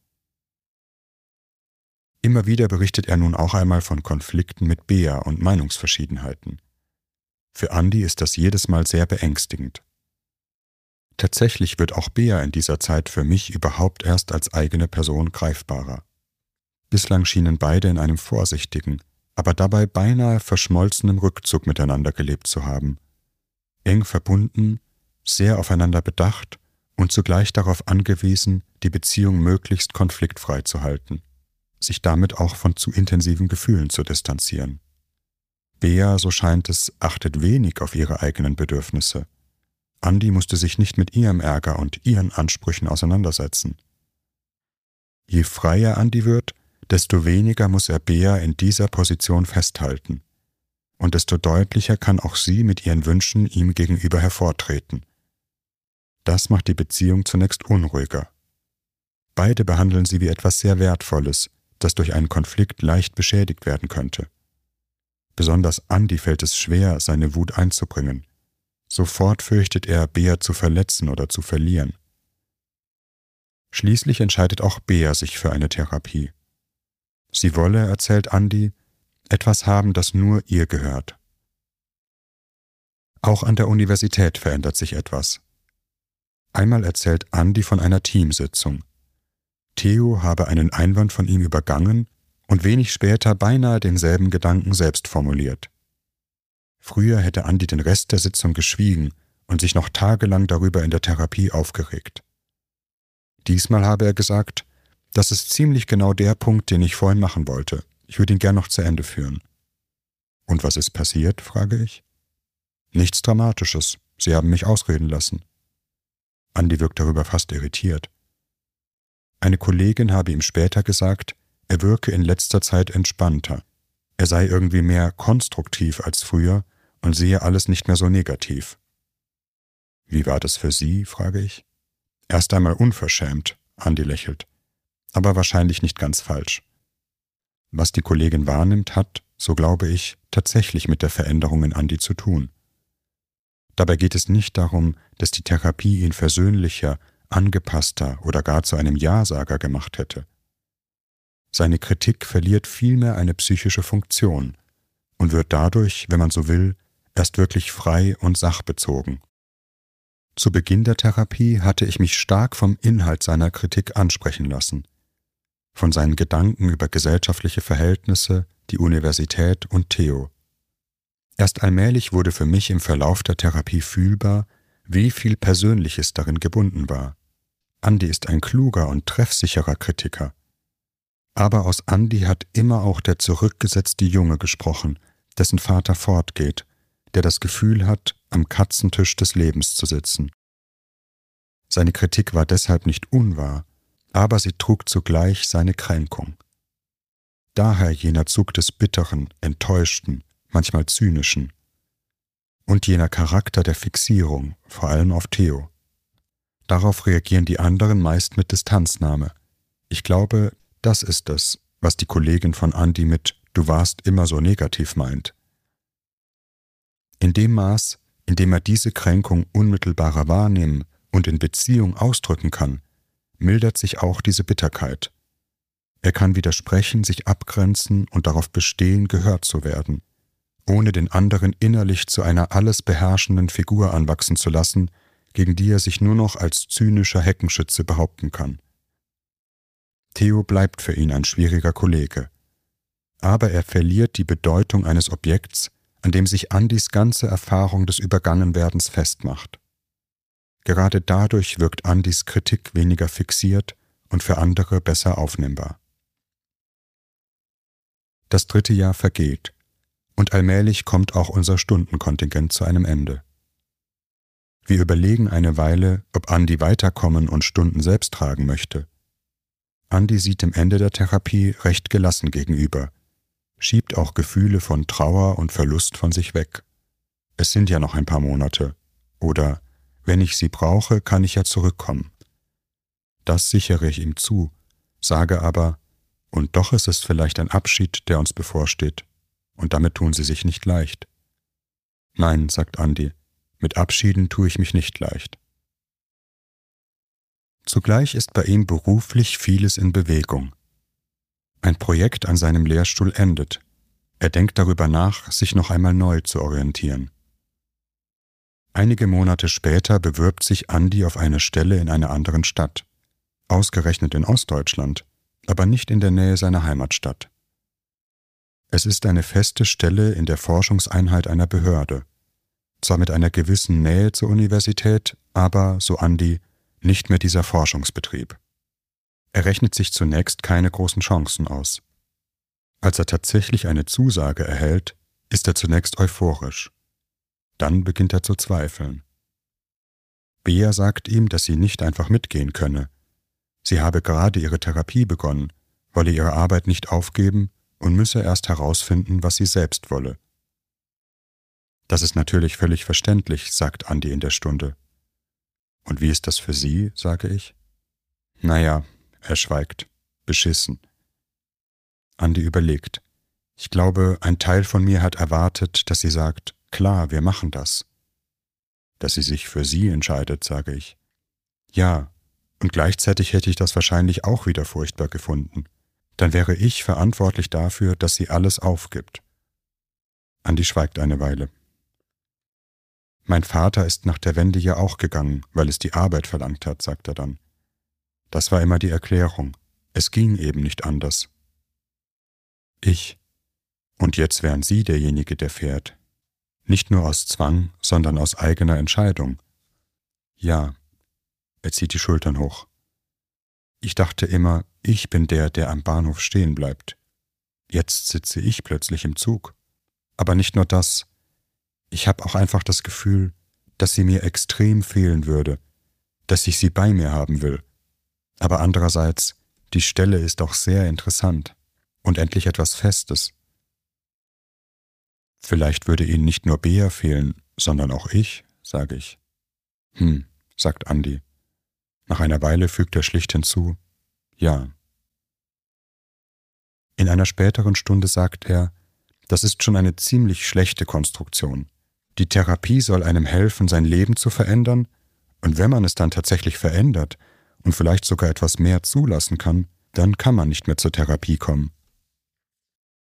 Speaker 3: Immer wieder berichtet er nun auch einmal von Konflikten mit Bea und Meinungsverschiedenheiten. Für Andi ist das jedes Mal sehr beängstigend. Tatsächlich wird auch Bea in dieser Zeit für mich überhaupt erst als eigene Person greifbarer. Bislang schienen beide in einem vorsichtigen, aber dabei beinahe verschmolzenen Rückzug miteinander gelebt zu haben. Eng verbunden, sehr aufeinander bedacht und zugleich darauf angewiesen, die Beziehung möglichst konfliktfrei zu halten, sich damit auch von zu intensiven Gefühlen zu distanzieren. Bea, so scheint es, achtet wenig auf ihre eigenen Bedürfnisse. Andi musste sich nicht mit ihrem Ärger und ihren Ansprüchen auseinandersetzen. Je freier Andi wird, desto weniger muss er Bea in dieser Position festhalten. Und desto deutlicher kann auch sie mit ihren Wünschen ihm gegenüber hervortreten. Das macht die Beziehung zunächst unruhiger. Beide behandeln sie wie etwas sehr Wertvolles, das durch einen Konflikt leicht beschädigt werden könnte. Besonders Andi fällt es schwer, seine Wut einzubringen. Sofort fürchtet er, Bea zu verletzen oder zu verlieren. Schließlich entscheidet auch Bea sich für eine Therapie. Sie wolle, erzählt Andi, etwas haben, das nur ihr gehört. Auch an der Universität verändert sich etwas. Einmal erzählt Andi von einer Teamsitzung. Theo habe einen Einwand von ihm übergangen und wenig später beinahe denselben Gedanken selbst formuliert. Früher hätte Andi den Rest der Sitzung geschwiegen und sich noch tagelang darüber in der Therapie aufgeregt. Diesmal habe er gesagt, das ist ziemlich genau der Punkt, den ich vorhin machen wollte. Ich würde ihn gern noch zu Ende führen. Und was ist passiert, frage ich. Nichts Dramatisches. Sie haben mich ausreden lassen. Andi wirkt darüber fast irritiert. Eine Kollegin habe ihm später gesagt, er wirke in letzter Zeit entspannter. Er sei irgendwie mehr konstruktiv als früher und sehe alles nicht mehr so negativ. Wie war das für Sie, frage ich. Erst einmal unverschämt, Andi lächelt. Aber wahrscheinlich nicht ganz falsch. Was die Kollegin wahrnimmt, hat, so glaube ich, tatsächlich mit der Veränderung in Andi zu tun. Dabei geht es nicht darum, dass die Therapie ihn versöhnlicher, angepasster oder gar zu einem Ja-Sager gemacht hätte. Seine Kritik verliert vielmehr eine psychische Funktion, und wird dadurch, wenn man so will, erst wirklich frei und sachbezogen. Zu Beginn der Therapie hatte ich mich stark vom Inhalt seiner Kritik ansprechen lassen, von seinen Gedanken über gesellschaftliche Verhältnisse, die Universität und Theo. Erst allmählich wurde für mich im Verlauf der Therapie fühlbar, wie viel Persönliches darin gebunden war. Andi ist ein kluger und treffsicherer Kritiker. Aber aus Andi hat immer auch der zurückgesetzte Junge gesprochen, dessen Vater fortgeht, der das Gefühl hat, am Katzentisch des Lebens zu sitzen. Seine Kritik war deshalb nicht unwahr, aber sie trug zugleich seine Kränkung. Daher jener Zug des Bitteren, Enttäuschten, manchmal Zynischen. Und jener Charakter der Fixierung, vor allem auf Theo. Darauf reagieren die anderen meist mit Distanznahme. Ich glaube, das ist es, was die Kollegin von Andi mit »Du warst immer so negativ« meint. In dem Maß, in dem er diese Kränkung unmittelbarer wahrnehmen und in Beziehung ausdrücken kann, mildert sich auch diese Bitterkeit. Er kann widersprechen, sich abgrenzen und darauf bestehen, gehört zu werden, ohne den anderen innerlich zu einer alles beherrschenden Figur anwachsen zu lassen, gegen die er sich nur noch als zynischer Heckenschütze behaupten kann. Theo bleibt für ihn ein schwieriger Kollege. Aber er verliert die Bedeutung eines Objekts, an dem sich Andis ganze Erfahrung des Übergangenwerdens festmacht. Gerade dadurch wirkt Andis Kritik weniger fixiert und für andere besser aufnehmbar. Das 3. Jahr vergeht, und allmählich kommt auch unser Stundenkontingent zu einem Ende. Wir überlegen eine Weile, ob Andi weiterkommen und Stunden selbst tragen möchte. Andi sieht dem Ende der Therapie recht gelassen gegenüber, schiebt auch Gefühle von Trauer und Verlust von sich weg. Es sind ja noch ein paar Monate. Oder, wenn ich sie brauche, kann ich ja zurückkommen. Das sichere ich ihm zu, sage aber, und doch ist es vielleicht ein Abschied, der uns bevorsteht, und damit tun sie sich nicht leicht. Nein, sagt Andi, mit Abschieden tue ich mich nicht leicht. Zugleich ist bei ihm beruflich vieles in Bewegung. Ein Projekt an seinem Lehrstuhl endet. Er denkt darüber nach, sich noch einmal neu zu orientieren. Einige Monate später bewirbt sich Andi auf eine Stelle in einer anderen Stadt, ausgerechnet in Ostdeutschland, aber nicht in der Nähe seiner Heimatstadt. Es ist eine feste Stelle in der Forschungseinheit einer Behörde, zwar mit einer gewissen Nähe zur Universität, aber, so Andi, nicht mehr dieser Forschungsbetrieb. Er rechnet sich zunächst keine großen Chancen aus. Als er tatsächlich eine Zusage erhält, ist er zunächst euphorisch. Dann beginnt er zu zweifeln. Bea sagt ihm, dass sie nicht einfach mitgehen könne. Sie habe gerade ihre Therapie begonnen, wolle ihre Arbeit nicht aufgeben und müsse erst herausfinden, was sie selbst wolle. Das ist natürlich völlig verständlich, sagt Andi in der Stunde. Und wie ist das für Sie, sage ich. Naja, er schweigt. Beschissen. Andi überlegt. Ich glaube, ein Teil von mir hat erwartet, dass sie sagt, klar, wir machen das. Dass sie sich für Sie entscheidet, sage ich. Ja, und gleichzeitig hätte ich das wahrscheinlich auch wieder furchtbar gefunden. Dann wäre ich verantwortlich dafür, dass sie alles aufgibt. Andi schweigt eine Weile. Mein Vater ist nach der Wende ja auch gegangen, weil es die Arbeit verlangt hat, sagt er dann. Das war immer die Erklärung. Es ging eben nicht anders. Und jetzt wären Sie derjenige, der fährt. Nicht nur aus Zwang, sondern aus eigener Entscheidung. Ja, er zieht die Schultern hoch. Ich dachte immer, ich bin der, der am Bahnhof stehen bleibt. Jetzt sitze ich plötzlich im Zug. Aber nicht nur das. Ich habe auch einfach das Gefühl, dass sie mir extrem fehlen würde, dass ich sie bei mir haben will. Aber andererseits, die Stelle ist auch sehr interessant und endlich etwas Festes. Vielleicht würde Ihnen nicht nur Bea fehlen, sondern auch ich, sage ich. Sagt Andi. Nach einer Weile fügt er schlicht hinzu, ja. In einer späteren Stunde sagt er, das ist schon eine ziemlich schlechte Konstruktion. Die Therapie soll einem helfen, sein Leben zu verändern, und wenn man es dann tatsächlich verändert und vielleicht sogar etwas mehr zulassen kann, dann kann man nicht mehr zur Therapie kommen.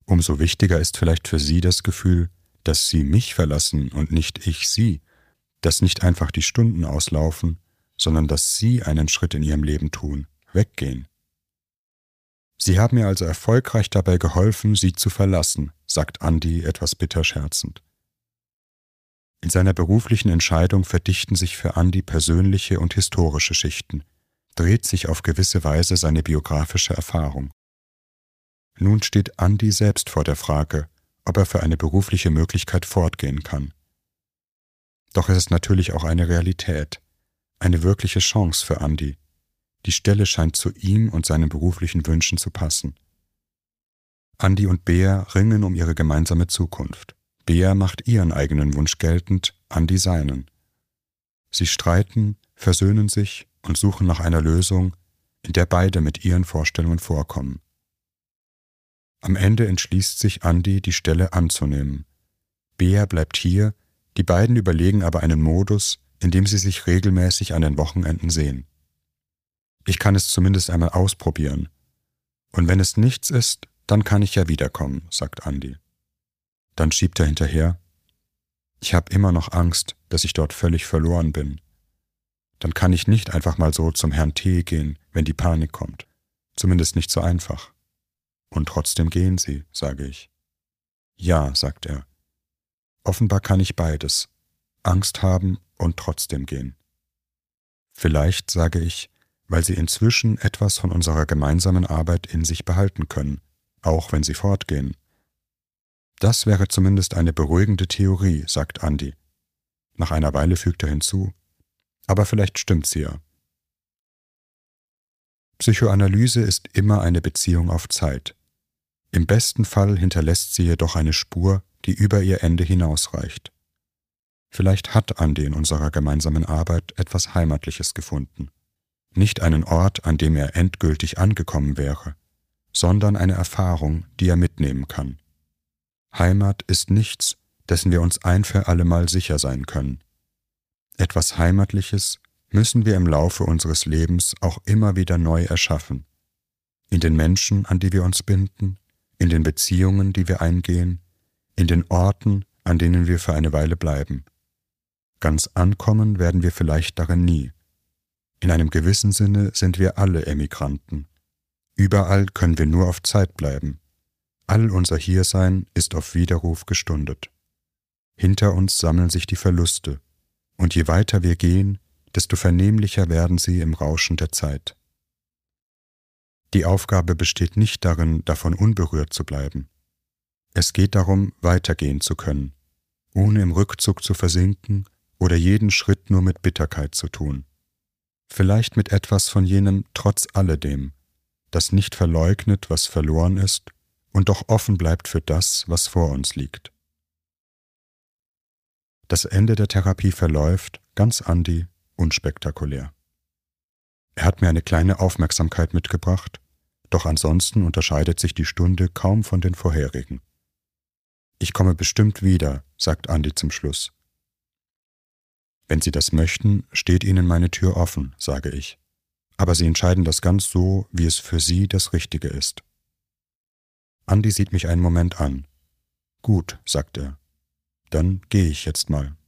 Speaker 3: Umso wichtiger ist vielleicht für Sie das Gefühl, dass Sie mich verlassen und nicht ich Sie, dass nicht einfach die Stunden auslaufen, sondern dass Sie einen Schritt in Ihrem Leben tun, weggehen. Sie haben mir also erfolgreich dabei geholfen, Sie zu verlassen, sagt Andi etwas bitter scherzend. In seiner beruflichen Entscheidung verdichten sich für Andi persönliche und historische Schichten, dreht sich auf gewisse Weise seine biografische Erfahrung. Nun steht Andi selbst vor der Frage, ob er für eine berufliche Möglichkeit fortgehen kann. Doch es ist natürlich auch eine Realität, eine wirkliche Chance für Andi. Die Stelle scheint zu ihm und seinen beruflichen Wünschen zu passen. Andi und Bea ringen um ihre gemeinsame Zukunft. Bea macht ihren eigenen Wunsch geltend, Andi seinen. Sie streiten, versöhnen sich und suchen nach einer Lösung, in der beide mit ihren Vorstellungen vorkommen. Am Ende entschließt sich Andi, die Stelle anzunehmen. Bea bleibt hier, die beiden überlegen aber einen Modus, in dem sie sich regelmäßig an den Wochenenden sehen. Ich kann es zumindest einmal ausprobieren. Und wenn es nichts ist, dann kann ich ja wiederkommen, sagt Andi. Dann schiebt er hinterher: Ich habe immer noch Angst, dass ich dort völlig verloren bin. Dann kann ich nicht einfach mal so zum Herrn T. gehen, wenn die Panik kommt. Zumindest nicht so einfach. Und trotzdem gehen Sie, sage ich. Ja, sagt er. Offenbar kann ich beides. Angst haben und trotzdem gehen. Vielleicht, sage ich, weil Sie inzwischen etwas von unserer gemeinsamen Arbeit in sich behalten können, auch wenn Sie fortgehen. Das wäre zumindest eine beruhigende Theorie, sagt Andi. Nach einer Weile fügt er hinzu: Aber vielleicht stimmt sie ja. Psychoanalyse ist immer eine Beziehung auf Zeit. Im besten Fall hinterlässt sie jedoch eine Spur, die über ihr Ende hinausreicht. Vielleicht hat Andi in unserer gemeinsamen Arbeit etwas Heimatliches gefunden. Nicht einen Ort, an dem er endgültig angekommen wäre, sondern eine Erfahrung, die er mitnehmen kann. Heimat ist nichts, dessen wir uns ein für allemal sicher sein können. Etwas Heimatliches müssen wir im Laufe unseres Lebens auch immer wieder neu erschaffen. In den Menschen, an die wir uns binden, in den Beziehungen, die wir eingehen, in den Orten, an denen wir für eine Weile bleiben. Ganz ankommen werden wir vielleicht darin nie. In einem gewissen Sinne sind wir alle Emigranten. Überall können wir nur auf Zeit bleiben. All unser Hiersein ist auf Widerruf gestundet. Hinter uns sammeln sich die Verluste, und je weiter wir gehen, desto vernehmlicher werden sie im Rauschen der Zeit. Die Aufgabe besteht nicht darin, davon unberührt zu bleiben. Es geht darum, weitergehen zu können, ohne im Rückzug zu versinken oder jeden Schritt nur mit Bitterkeit zu tun. Vielleicht mit etwas von jenem Trotz alledem, das nicht verleugnet, was verloren ist, und doch offen bleibt für das, was vor uns liegt. Das Ende der Therapie verläuft, ganz Andi, unspektakulär. Er hat mir eine kleine Aufmerksamkeit mitgebracht, doch ansonsten unterscheidet sich die Stunde kaum von den vorherigen. Ich komme bestimmt wieder, sagt Andi zum Schluss. Wenn Sie das möchten, steht Ihnen meine Tür offen, sage ich. Aber Sie entscheiden das ganz so, wie es für Sie das Richtige ist. Andi sieht mich einen Moment an. Gut, sagt er. Dann gehe ich jetzt mal.